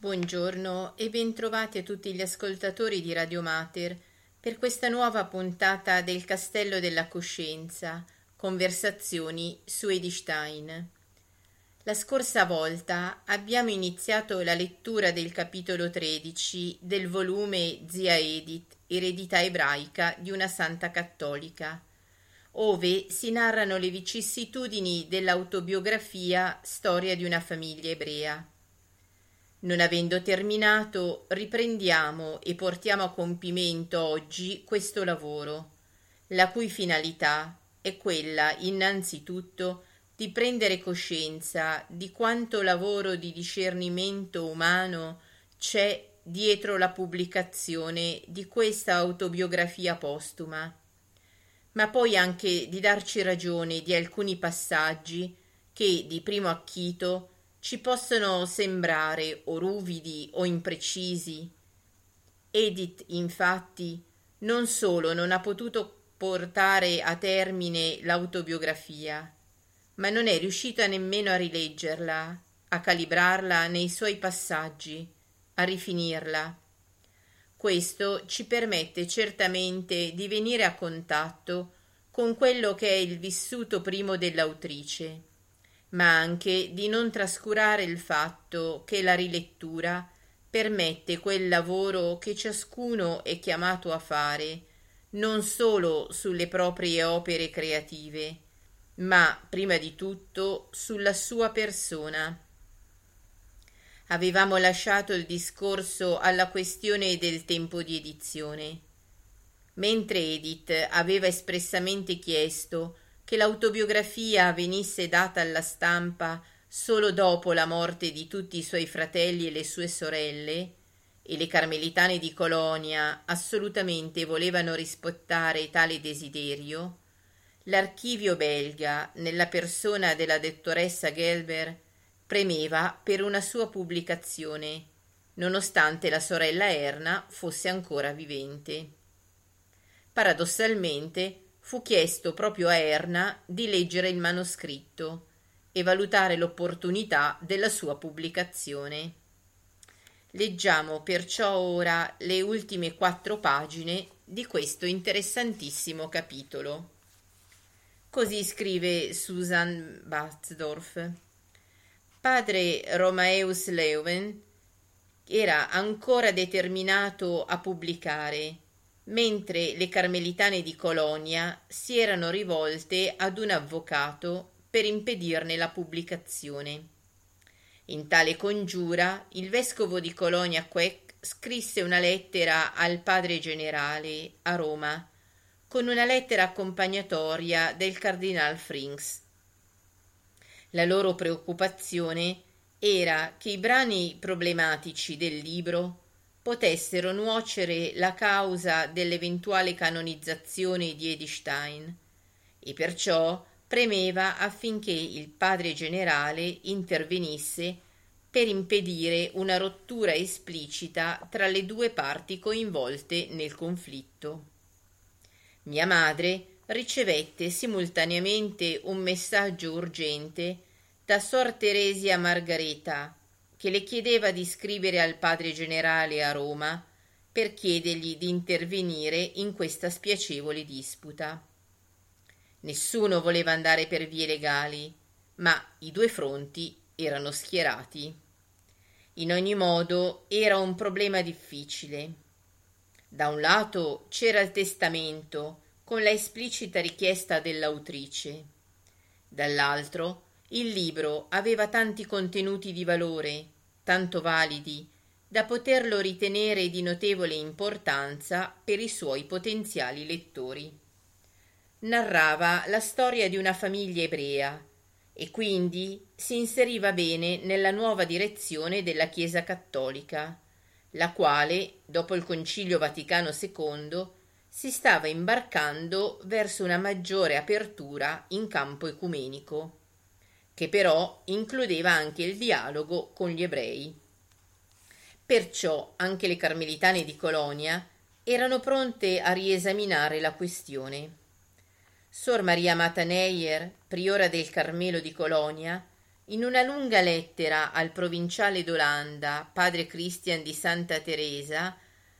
Buongiorno e bentrovati a tutti gli ascoltatori di Radio Mater per questa nuova puntata del Castello della Coscienza, conversazioni su Edith Stein. La scorsa volta abbiamo iniziato la lettura del capitolo 13 del volume Zia Edith, eredità ebraica di una santa cattolica, ove si narrano le vicissitudini dell'autobiografia Storia di una famiglia ebrea. Non avendo terminato, riprendiamo e portiamo a compimento oggi questo lavoro, la cui finalità è quella, innanzitutto, di prendere coscienza di quanto lavoro di discernimento umano c'è dietro la pubblicazione di questa autobiografia postuma, ma poi anche di darci ragione di alcuni passaggi che, di primo acchito, ci possono sembrare o ruvidi o imprecisi. Edith, infatti, non solo non ha potuto portare a termine l'autobiografia, ma non è riuscita nemmeno a rileggerla, a calibrarla nei suoi passaggi, a rifinirla. Questo ci permette certamente di venire a contatto con quello che è il vissuto primo dell'autrice, ma anche di non trascurare il fatto che la rilettura permette quel lavoro che ciascuno è chiamato a fare, non solo sulle proprie opere creative, ma prima di tutto sulla sua persona. Avevamo lasciato il discorso alla questione del tempo di edizione. Mentre Edith aveva espressamente chiesto che l'autobiografia venisse data alla stampa solo dopo la morte di tutti i suoi fratelli e le sue sorelle, e le carmelitane di Colonia assolutamente volevano rispettare tale desiderio, l'archivio belga, nella persona della dottoressa Gelber, premeva per una sua pubblicazione, nonostante la sorella Erna fosse ancora vivente. Paradossalmente, fu chiesto proprio a Erna di leggere il manoscritto e valutare l'opportunità della sua pubblicazione. Leggiamo perciò ora le ultime 4 pagine di questo interessantissimo capitolo. Così scrive Susan Batzdorf. Padre Romaeus Leuven era ancora determinato a pubblicare, mentre le carmelitane di Colonia si erano rivolte ad un avvocato per impedirne la pubblicazione. In tale congiura il vescovo di Colonia Queck scrisse una lettera al padre generale a Roma, con una lettera accompagnatoria del cardinal Frings. La loro preoccupazione era che i brani problematici del libro potessero nuocere la causa dell'eventuale canonizzazione di Edith Stein, e perciò premeva affinché il padre generale intervenisse per impedire una rottura esplicita tra le due parti coinvolte nel conflitto. Mia madre ricevette simultaneamente un messaggio urgente da Sor Teresia Margareta, che le chiedeva di scrivere al padre generale a Roma per chiedergli di intervenire in questa spiacevole disputa. Nessuno voleva andare per vie legali, ma i due fronti erano schierati. In ogni modo era un problema difficile. Da un lato c'era il testamento con la esplicita richiesta dell'autrice. Dall'altro il libro aveva tanti contenuti di valore, tanto validi, da poterlo ritenere di notevole importanza per i suoi potenziali lettori. Narrava la storia di una famiglia ebrea e quindi si inseriva bene nella nuova direzione della Chiesa cattolica, la quale, dopo il Concilio Vaticano II, si stava imbarcando verso una maggiore apertura in campo ecumenico, che però includeva anche il dialogo con gli ebrei. Perciò anche le carmelitane di Colonia erano pronte a riesaminare la questione. Sor Maria Amata Neyer, priora del Carmelo di Colonia, In una lunga lettera al provinciale d'Olanda, padre Christian di Santa Teresa,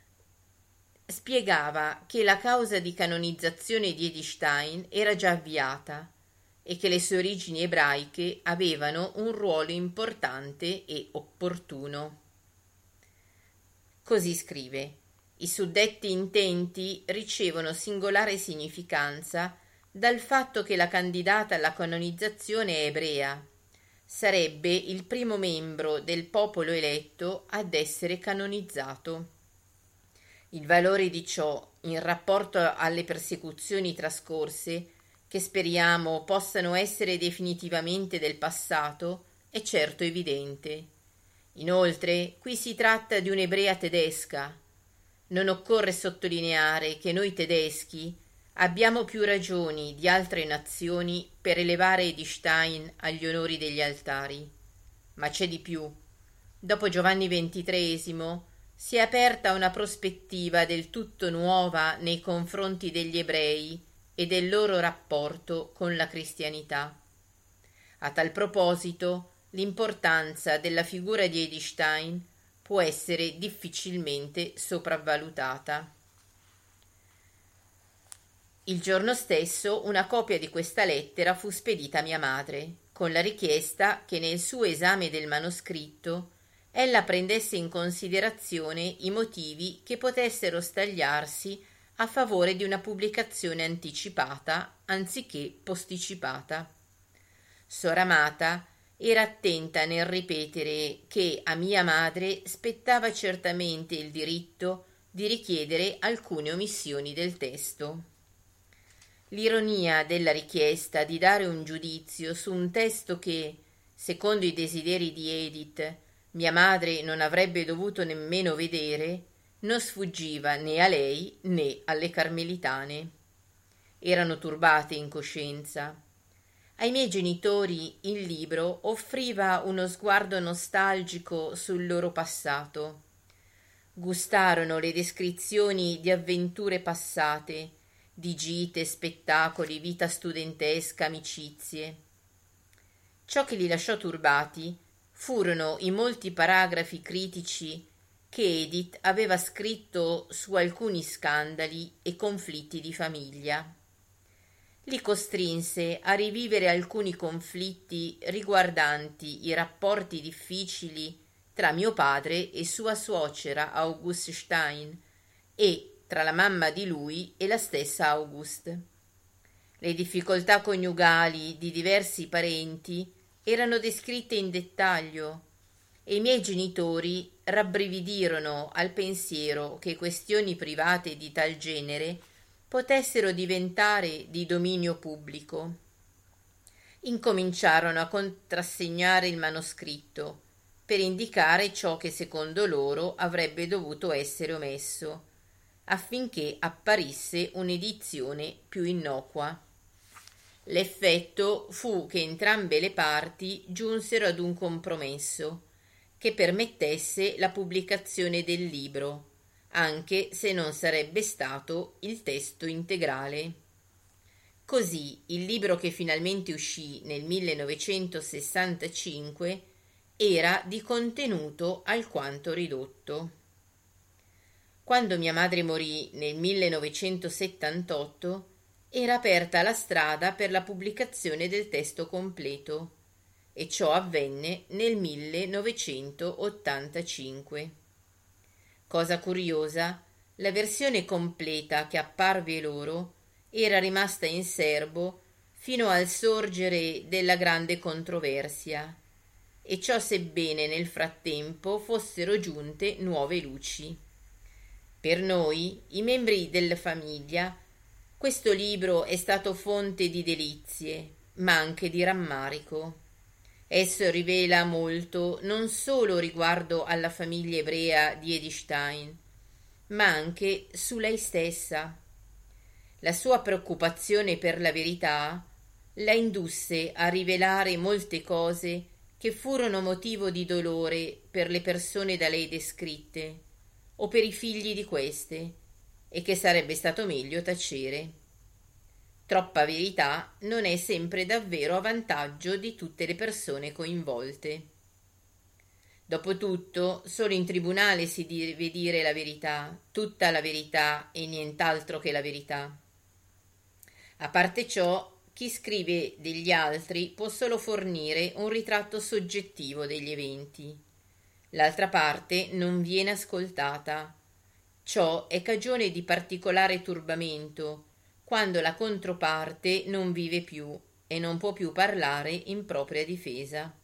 spiegava che la causa di canonizzazione di Edith Stein era già avviata e che le sue origini ebraiche avevano un ruolo importante e opportuno. Così scrive: i suddetti intenti ricevono singolare significanza dal fatto che la candidata alla canonizzazione è ebrea. Sarebbe il primo membro del popolo eletto ad essere canonizzato. Il valore di ciò, in rapporto alle persecuzioni trascorse, che speriamo possano essere definitivamente del passato, è certo evidente. Inoltre, qui si tratta di un'ebrea tedesca. Non occorre sottolineare che noi tedeschi abbiamo più ragioni di altre nazioni per elevare Edith Stein agli onori degli altari. Ma c'è di più. Dopo Giovanni XXIII si è aperta una prospettiva del tutto nuova nei confronti degli ebrei e del loro rapporto con la cristianità. A tal proposito, l'importanza della figura di Edith Stein può essere difficilmente sopravvalutata. Il giorno stesso una copia di questa lettera fu spedita a mia madre, con la richiesta che nel suo esame del manoscritto ella prendesse in considerazione i motivi che potessero stagliarsi a favore di una pubblicazione anticipata anziché posticipata. Sor Amata era attenta nel ripetere che a mia madre spettava certamente il diritto di richiedere alcune omissioni del testo. L'ironia della richiesta di dare un giudizio su un testo che, secondo i desideri di Edith, mia madre non avrebbe dovuto nemmeno vedere, non sfuggiva né a lei né alle carmelitane. Erano turbate in coscienza. Ai miei genitori il libro offriva uno sguardo nostalgico sul loro passato. Gustarono le descrizioni di avventure passate, di gite, spettacoli, vita studentesca, amicizie. Ciò che li lasciò turbati furono i molti paragrafi critici che Edith aveva scritto su alcuni scandali e conflitti di famiglia. Li costrinse a rivivere alcuni conflitti riguardanti i rapporti difficili tra mio padre e sua suocera Auguste Stein e tra la mamma di lui e la stessa Auguste. Le difficoltà coniugali di diversi parenti erano descritte in dettaglio e i miei genitori rabbrividirono al pensiero che questioni private di tal genere potessero diventare di dominio pubblico. Incominciarono a contrassegnare il manoscritto per indicare ciò che secondo loro avrebbe dovuto essere omesso, affinché apparisse un'edizione più innocua. L'effetto fu che entrambe le parti giunsero ad un compromesso che permettesse la pubblicazione del libro, anche se non sarebbe stato il testo integrale. Così il libro che finalmente uscì nel 1965 era di contenuto alquanto ridotto. Quando mia madre morì nel 1978 era aperta la strada per la pubblicazione del testo completo e ciò avvenne nel 1985. Cosa curiosa, la versione completa che apparve loro era rimasta in serbo fino al sorgere della grande controversia, e ciò sebbene nel frattempo fossero giunte nuove luci. Per noi, i membri della famiglia, questo libro è stato fonte di delizie, ma anche di rammarico. Esso rivela molto non solo riguardo alla famiglia ebrea di Edith Stein, ma anche su lei stessa. La sua preoccupazione per la verità la indusse a rivelare molte cose che furono motivo di dolore per le persone da lei descritte o per i figli di queste, e che sarebbe stato meglio tacere. Troppa verità non è sempre davvero a vantaggio di tutte le persone coinvolte. Dopotutto, solo in tribunale si deve dire la verità, tutta la verità e nient'altro che la verità. A parte ciò, chi scrive degli altri può solo fornire un ritratto soggettivo degli eventi. L'altra parte non viene ascoltata. Ciò è cagione di particolare turbamento, quando la controparte non vive più e non può più parlare in propria difesa.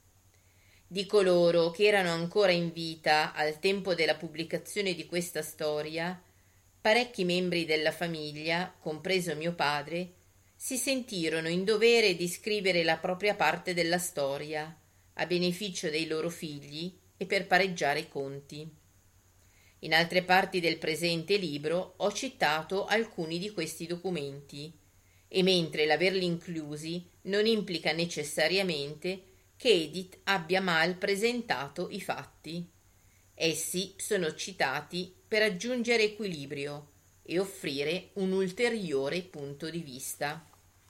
Di coloro che erano ancora in vita al tempo della pubblicazione di questa storia, parecchi membri della famiglia, compreso mio padre, si sentirono in dovere di scrivere la propria parte della storia, a beneficio dei loro figli e per pareggiare i conti. In altre parti del presente libro ho citato alcuni di questi documenti, e mentre l'averli inclusi non implica necessariamente che Edith abbia mal presentato i fatti. Essi sono citati per aggiungere equilibrio e offrire un ulteriore punto di vista.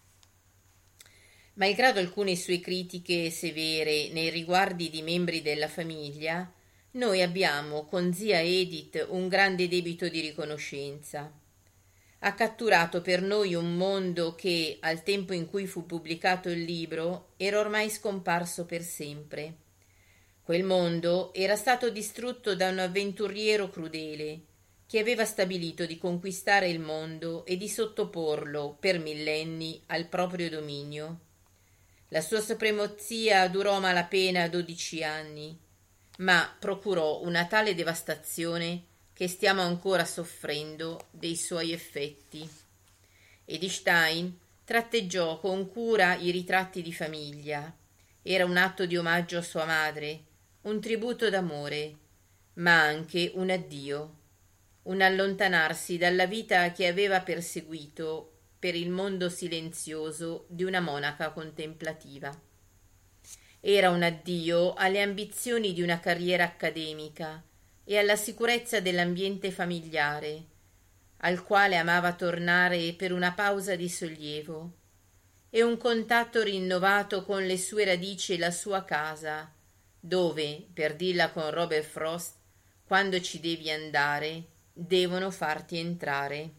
Malgrado alcune sue critiche severe nei riguardi di membri della famiglia, noi abbiamo con zia Edith un grande debito di riconoscenza. Ha catturato per noi un mondo che, al tempo in cui fu pubblicato il libro, era ormai scomparso per sempre. Quel mondo era stato distrutto da un avventuriero crudele, che aveva stabilito di conquistare il mondo e di sottoporlo, per millenni, al proprio dominio. La sua supremazia durò a malapena 12 anni, ma procurò una tale devastazione che stiamo ancora soffrendo dei suoi effetti. Edith Stein tratteggiò con cura i ritratti di famiglia. Era un atto di omaggio a sua madre, un tributo d'amore, ma anche un addio, un allontanarsi dalla vita che aveva perseguito per il mondo silenzioso di una monaca contemplativa. Era un addio alle ambizioni di una carriera accademica e alla sicurezza dell'ambiente familiare, al quale amava tornare per una pausa di sollievo, e un contatto rinnovato con le sue radici e la sua casa, dove, per dirla con Robert Frost, quando ci devi andare, devono farti entrare.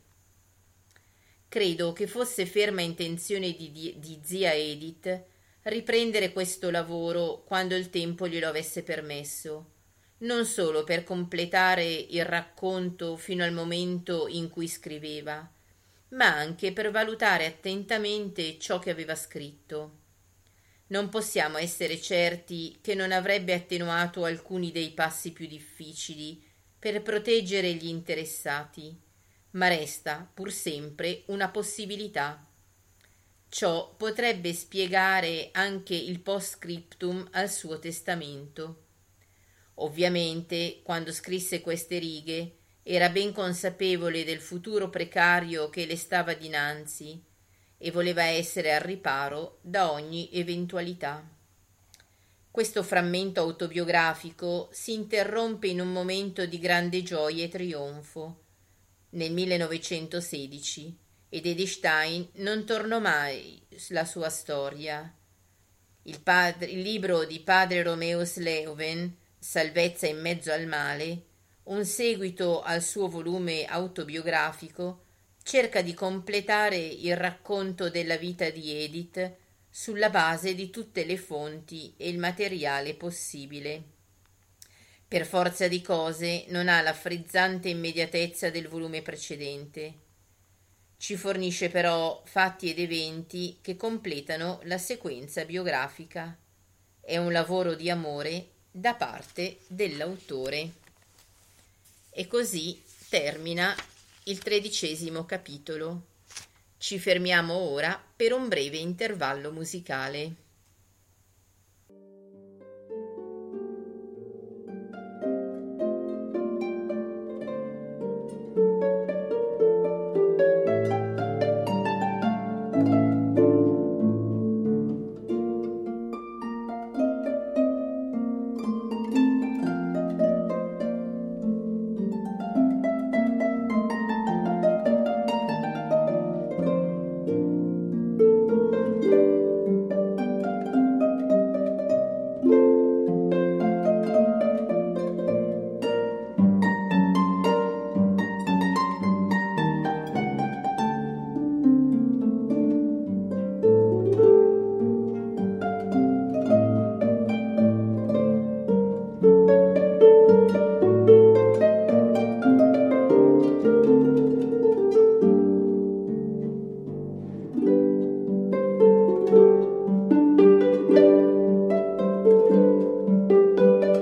Credo che fosse ferma intenzione di zia Edith riprendere questo lavoro quando il tempo glielo avesse permesso, non solo per completare il racconto fino al momento in cui scriveva, ma anche per valutare attentamente ciò che aveva scritto. Non possiamo essere certi che non avrebbe attenuato alcuni dei passi più difficili per proteggere gli interessati, ma resta pur sempre una possibilità. Ciò potrebbe spiegare anche il post-scriptum al suo testamento. Ovviamente, quando scrisse queste righe, era ben consapevole del futuro precario che le stava dinanzi e voleva essere al riparo da ogni eventualità. Questo frammento autobiografico si interrompe in un momento di grande gioia e trionfo, nel 1916, ed Edith Stein non tornò mai la sua storia. Il libro di padre Romeo Sleuven, Salvezza in mezzo al male, un seguito al suo volume autobiografico, cerca di completare il racconto della vita di Edith sulla base di tutte le fonti e il materiale possibile. Per forza di cose non ha la frizzante immediatezza del volume precedente. Ci fornisce però fatti ed eventi che completano la sequenza biografica. È un lavoro di amore da parte dell'autore. E così termina il 13° capitolo. Ci fermiamo ora per un breve intervallo musicale.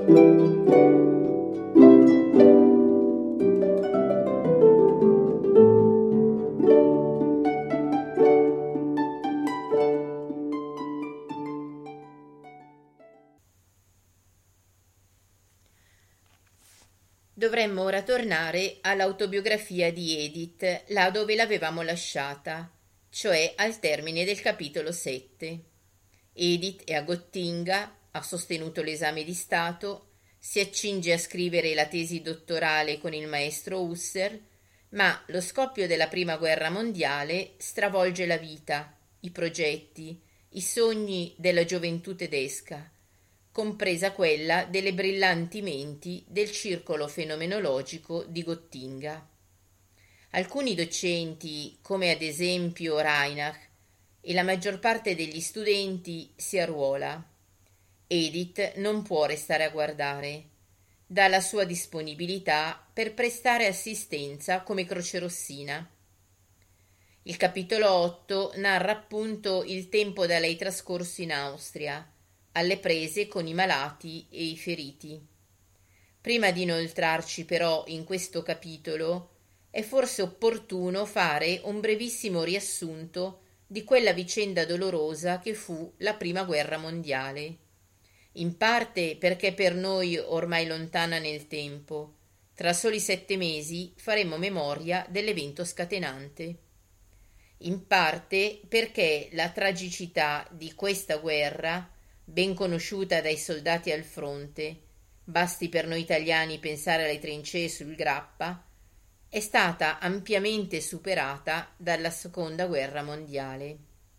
Dovremmo ora tornare all'autobiografia di Edith, là dove l'avevamo lasciata, cioè al termine del capitolo 7. Edith è a Gottinga, ha sostenuto l'esame di Stato, si accinge a scrivere la tesi dottorale con il maestro Husser, ma lo scoppio della Prima Guerra Mondiale stravolge la vita, i progetti, i sogni della gioventù tedesca, compresa quella delle brillanti menti del circolo fenomenologico di Gottinga. Alcuni docenti, come ad esempio Reinach, e la maggior parte degli studenti si arruola. Edith non può restare a guardare. Dà la sua disponibilità per prestare assistenza come crocerossina. Il capitolo 8 narra appunto il tempo da lei trascorso in Austria, alle prese con i malati e i feriti. Prima di inoltrarci però in questo capitolo, è forse opportuno fare un brevissimo riassunto di quella vicenda dolorosa che fu la Prima Guerra Mondiale, in parte perché per noi ormai lontana nel tempo. Tra soli 7 mesi faremo memoria dell'evento scatenante. In parte perché la tragicità di questa guerra, ben conosciuta dai soldati al fronte, basti per noi italiani pensare alle trincee sul Grappa, è stata ampiamente superata dalla Seconda Guerra Mondiale.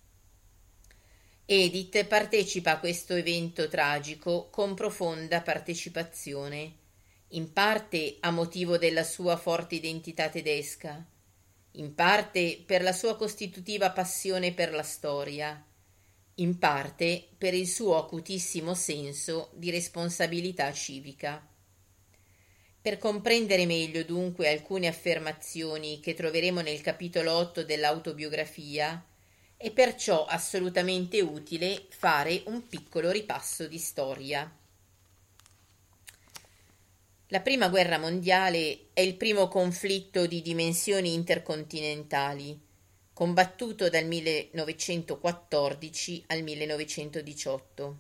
Edith partecipa a questo evento tragico con profonda partecipazione, in parte a motivo della sua forte identità tedesca, in parte per la sua costitutiva passione per la storia, in parte per il suo acutissimo senso di responsabilità civica. Per comprendere meglio dunque alcune affermazioni che troveremo nel capitolo 8 dell'autobiografia, è perciò assolutamente utile fare un piccolo ripasso di storia. La Prima Guerra Mondiale è il primo conflitto di dimensioni intercontinentali, combattuto dal 1914 al 1918.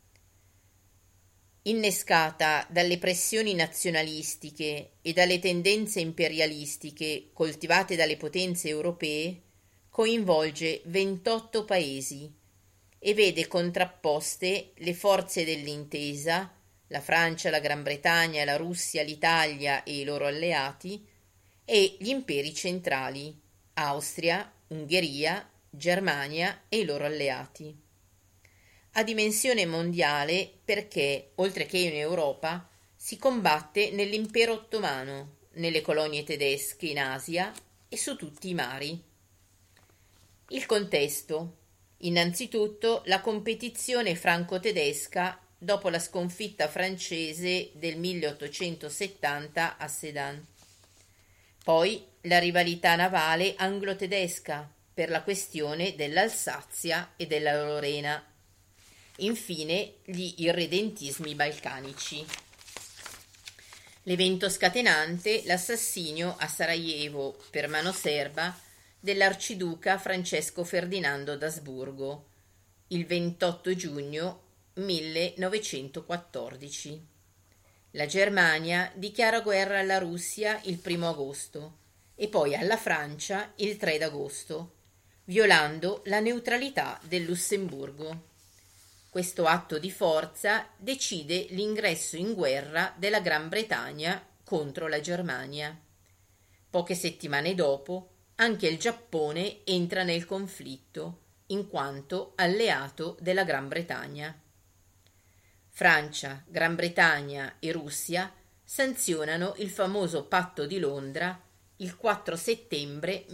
Innescata dalle pressioni nazionalistiche e dalle tendenze imperialistiche coltivate dalle potenze europee, coinvolge 28 paesi e vede contrapposte le forze dell'intesa, la Francia, la Gran Bretagna, la Russia, l'Italia e i loro alleati, e gli imperi centrali, Austria, Ungheria, Germania e i loro alleati. Ha dimensione mondiale perché, oltre che in Europa, si combatte nell'impero ottomano, nelle colonie tedesche in Asia e su tutti i mari. Il contesto. Innanzitutto la competizione franco-tedesca dopo la sconfitta francese del 1870 a Sedan. Poi la rivalità navale anglo-tedesca per la questione dell'Alsazia e della Lorena. Infine gli irredentismi balcanici. L'evento scatenante, l'assassinio a Sarajevo per mano serba dell'arciduca Francesco Ferdinando d'Asburgo, il 28 giugno 1914. La Germania dichiara guerra alla Russia il 1 agosto e poi alla Francia il 3 d'agosto, violando la neutralità del Lussemburgo. Questo atto di forza decide l'ingresso in guerra della Gran Bretagna contro la Germania. Poche settimane dopo, anche il Giappone entra nel conflitto, in quanto alleato della Gran Bretagna. Francia, Gran Bretagna e Russia sanzionano il famoso Patto di Londra il 4 settembre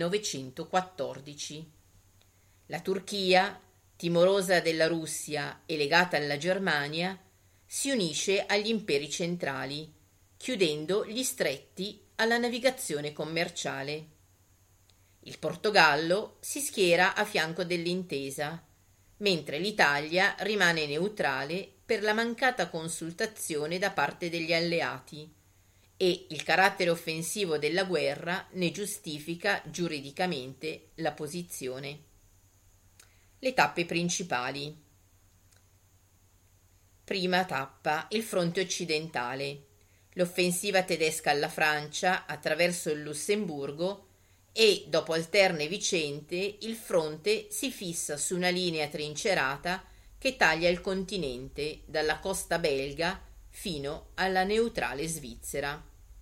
1914. La Turchia, timorosa della Russia e legata alla Germania, si unisce agli imperi centrali, chiudendo gli stretti alla navigazione commerciale. Il Portogallo si schiera a fianco dell'intesa, mentre l'Italia rimane neutrale per la mancata consultazione da parte degli alleati e il carattere offensivo della guerra ne giustifica giuridicamente la posizione. Le tappe principali. Prima tappa, il fronte occidentale. L'offensiva tedesca alla Francia attraverso il Lussemburgo e, dopo alterne vicende, il fronte si fissa su una linea trincerata che taglia il continente dalla costa belga fino alla neutrale Svizzera.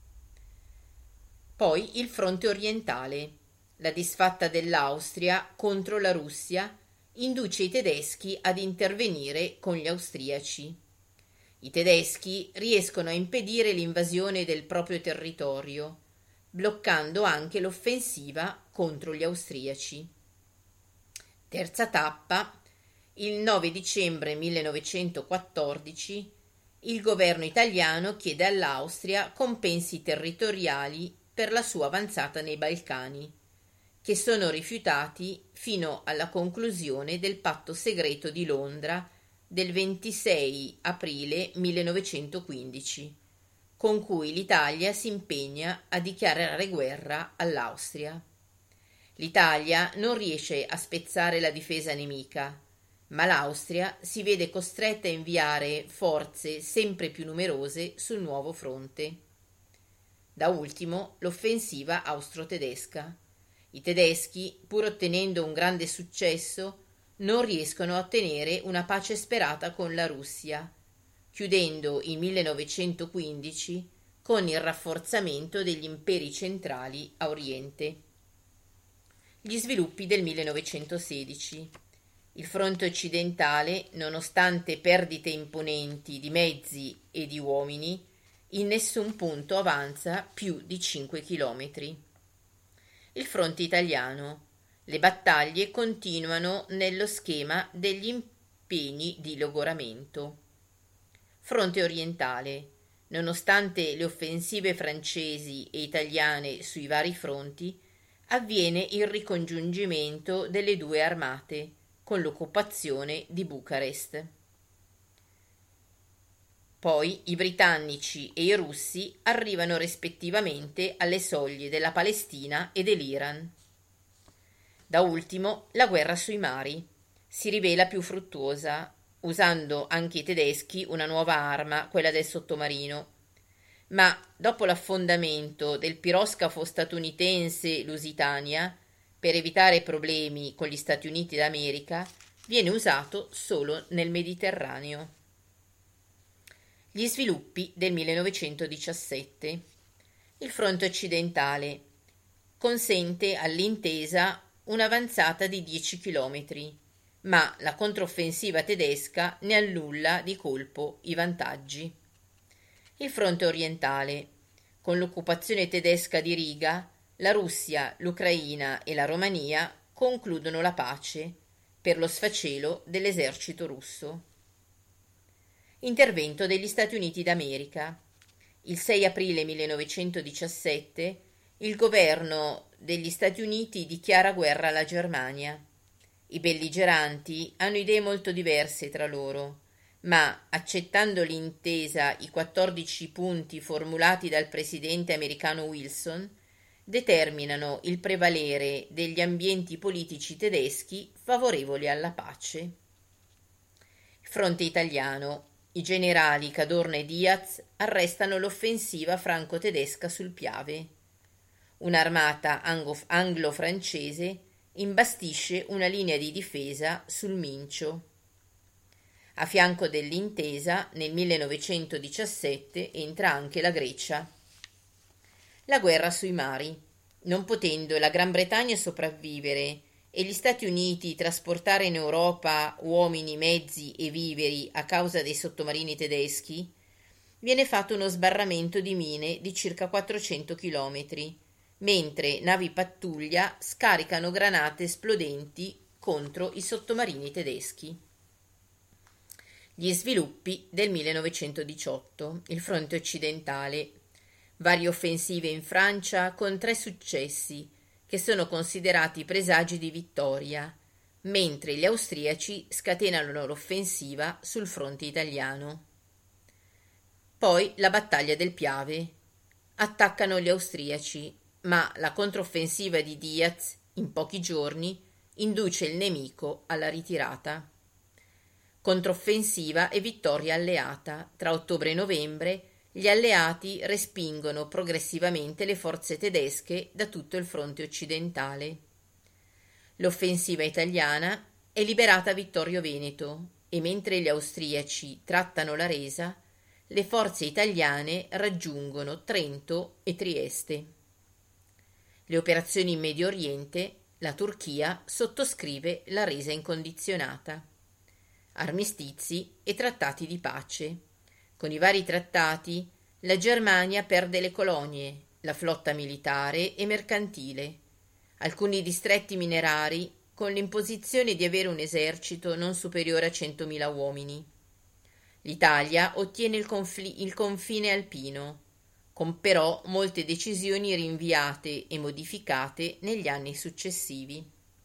Poi il fronte orientale. La disfatta dell'Austria contro la Russia induce i tedeschi ad intervenire con gli austriaci. I tedeschi riescono a impedire l'invasione del proprio territorio, bloccando anche l'offensiva contro gli austriaci. Terza tappa, il 9 dicembre 1914, il governo italiano chiede all'Austria compensi territoriali per la sua avanzata nei Balcani, che sono rifiutati fino alla conclusione del patto segreto di Londra del 26 aprile 1915, con cui l'Italia si impegna a dichiarare guerra all'Austria. L'Italia non riesce a spezzare la difesa nemica, ma l'Austria si vede costretta a inviare forze sempre più numerose sul nuovo fronte. Da ultimo, l'offensiva austro-tedesca. I tedeschi, pur ottenendo un grande successo, non riescono a ottenere una pace sperata con la Russia, chiudendo il 1915 con il rafforzamento degli imperi centrali a Oriente. Gli sviluppi del 1916. Il fronte occidentale, nonostante perdite imponenti di mezzi e di uomini, in nessun punto avanza più di 5 chilometri. Il fronte italiano. Le battaglie continuano nello schema degli impegni di logoramento. Fronte orientale. Nonostante le offensive francesi e italiane sui vari fronti, avviene il ricongiungimento delle due armate con l'occupazione di Bucarest. Poi i britannici e i russi arrivano rispettivamente alle soglie della Palestina e dell'Iran. Da ultimo, la guerra sui mari si rivela più fruttuosa, usando anche i tedeschi una nuova arma, quella del sottomarino. Ma dopo l'affondamento del piroscafo statunitense Lusitania, per evitare problemi con gli Stati Uniti d'America, viene usato solo nel Mediterraneo. Gli sviluppi del 1917. Il fronte occidentale consente all'intesa un'avanzata di 10 chilometri, ma la controffensiva tedesca ne annulla di colpo i vantaggi. Il fronte orientale. Con l'occupazione tedesca di Riga, la Russia, l'Ucraina e la Romania concludono la pace per lo sfacelo dell'esercito russo. Intervento degli Stati Uniti d'America. Il 6 aprile 1917 il governo degli Stati Uniti dichiara guerra alla Germania. I belligeranti hanno idee molto diverse tra loro, ma accettando l'intesa i 14 punti formulati dal presidente americano Wilson, determinano il prevalere degli ambienti politici tedeschi favorevoli alla pace. Fronte italiano. I generali Cadorna e Diaz arrestano l'offensiva franco-tedesca sul Piave. Un'armata anglo-francese imbastisce una linea di difesa sul Mincio. A fianco dell'intesa, nel 1917 entra anche la Grecia. La guerra sui mari. Non potendo la Gran Bretagna sopravvivere e gli Stati Uniti trasportare in Europa uomini, mezzi e viveri a causa dei sottomarini tedeschi, viene fatto uno sbarramento di mine di circa 400 chilometri, mentre navi pattuglia scaricano granate esplodenti contro i sottomarini tedeschi. Gli sviluppi del 1918. Il fronte occidentale. Varie offensive in Francia con 3 successi, che sono considerati presagi di vittoria, mentre gli austriaci scatenano l'offensiva sul fronte italiano. Poi la battaglia del Piave. Attaccano gli austriaci, ma la controffensiva di Diaz, in pochi giorni, induce il nemico alla ritirata. Controffensiva e vittoria alleata. Tra ottobre e novembre gli alleati respingono progressivamente le forze tedesche da tutto il fronte occidentale. L'offensiva italiana è liberata Vittorio Veneto e mentre gli austriaci trattano la resa, le forze italiane raggiungono Trento e Trieste. Le operazioni in Medio Oriente, la Turchia sottoscrive la resa incondizionata. Armistizi e trattati di pace. Con i vari trattati, la Germania perde le colonie, la flotta militare e mercantile, alcuni distretti minerari con l'imposizione di avere un esercito non superiore a 100.000 uomini. L'Italia ottiene il confine alpino, con però molte decisioni rinviate e modificate negli anni successivi.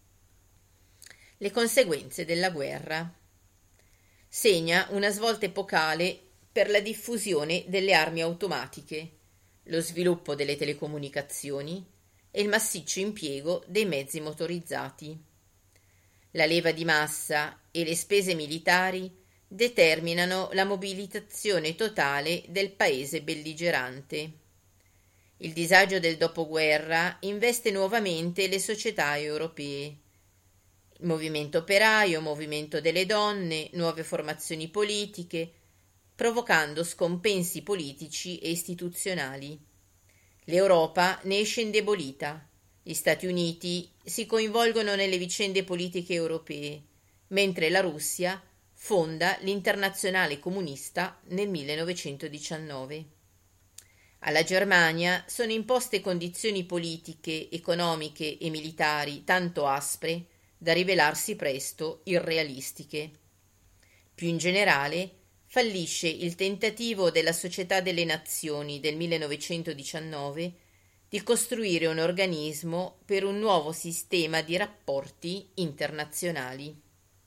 Le conseguenze della guerra. Segna una svolta epocale per la diffusione delle armi automatiche, lo sviluppo delle telecomunicazioni e il massiccio impiego dei mezzi motorizzati. La leva di massa e le spese militari determinano la mobilitazione totale del paese belligerante. Il disagio del dopoguerra investe nuovamente le società europee. Il movimento operaio, movimento delle donne, nuove formazioni politiche, provocando scompensi politici e istituzionali. L'Europa ne esce indebolita. Gli Stati Uniti si coinvolgono nelle vicende politiche europee, mentre la Russia fonda l'Internazionale Comunista nel 1919. Alla Germania sono imposte condizioni politiche, economiche e militari tanto aspre da rivelarsi presto irrealistiche. Più in generale, fallisce il tentativo della Società delle Nazioni del 1919 di costruire un organismo per un nuovo sistema di rapporti internazionali.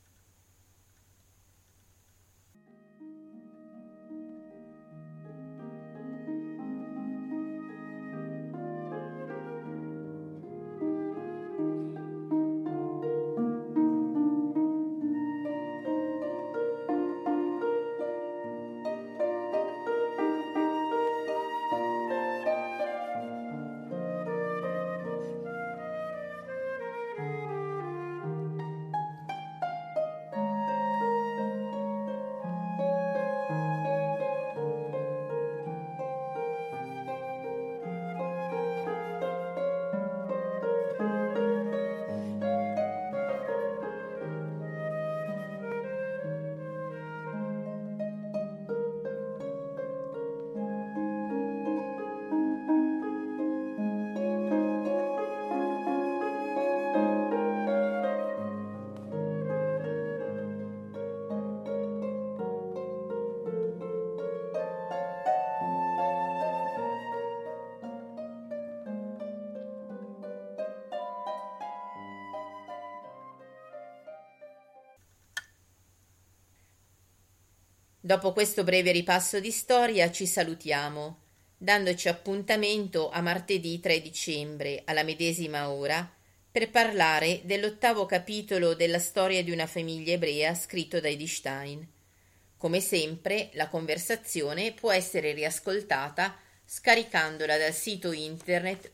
Dopo questo breve ripasso di storia ci salutiamo, dandoci appuntamento a martedì 3 dicembre alla medesima ora per parlare dell'8° capitolo della storia di una famiglia ebrea scritto da Edith Stein. Come sempre, la conversazione può essere riascoltata scaricandola dal sito internet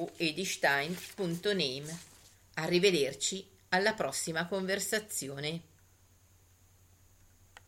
www.edithstein.name. Arrivederci alla prossima conversazione.